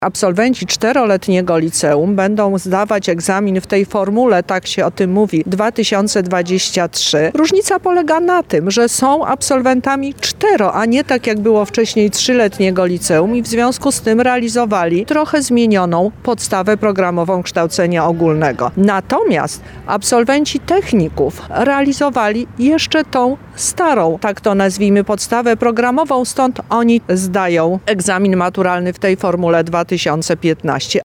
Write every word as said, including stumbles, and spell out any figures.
Absolwenci czteroletniego liceum będą zdawać egzamin w tej formule, tak się o tym mówi, dwa tysiące dwadzieścia trzy. Różnica polega na tym, że są absolwentami cztero, a nie tak jak było wcześniej trzyletniego liceum i w związku z tym realizowali trochę zmienioną podstawę programową kształcenia ogólnego. Natomiast absolwenci techników realizowali jeszcze tą starą, tak to nazwijmy, podstawę programową, stąd oni zdają egzamin maturalny w tej formule dwa tysiące piętnaście.